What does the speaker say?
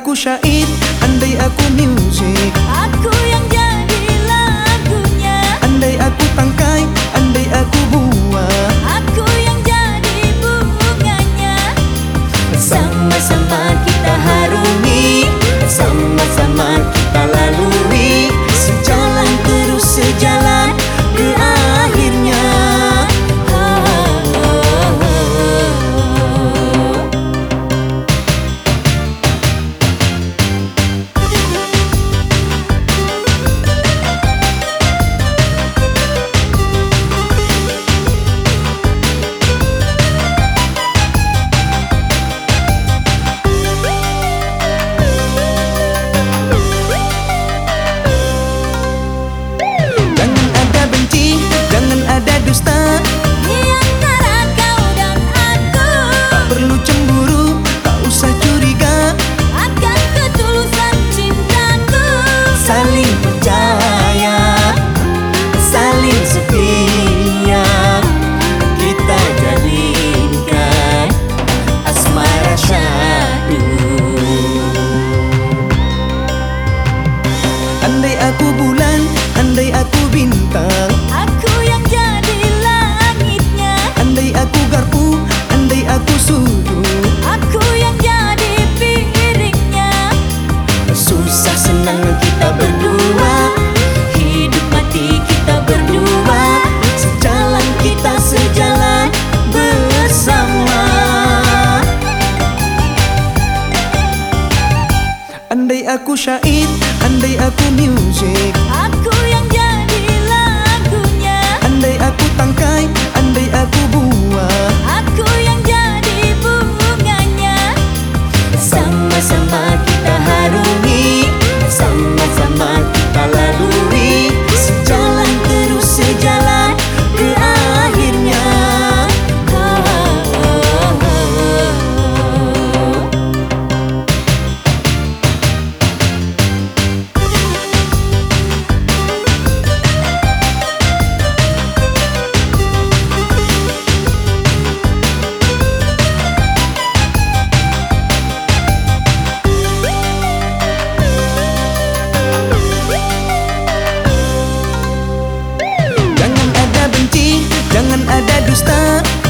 aku syahid, andai aku music, aku yang jadi lagunya. andai aku tangkai, andai aku buah, aku yang jadi bunganya. Sama-sama kita harungi, sama-sama kita lalui, sejalan terus sejalan ke akhirnya. Dusta di antara kau dan aku, tak perlu cemburu, tak usah curiga akan ketulusan cintaku. Saling percaya, saling setia, kita jadikan asmara syahdu. Andai aku bulan, andai aku bintang, aku yang jadi langitnya. andai aku garpu, andai aku sudu, aku yang jadi piringnya. susah senang kita berdua, hidup mati kita berdua, sejalan kita sejalan bersama. Andai aku syahid, andai aku music, aku yang jadi lagunya. andai aku tangkai, andai aku buah, aku yang jadi bunganya. sama-sama kita harungi, sama-sama kita lalui, sejalan terus sejalan ke akhirnya. Jangan ada benci, jangan ada dusta,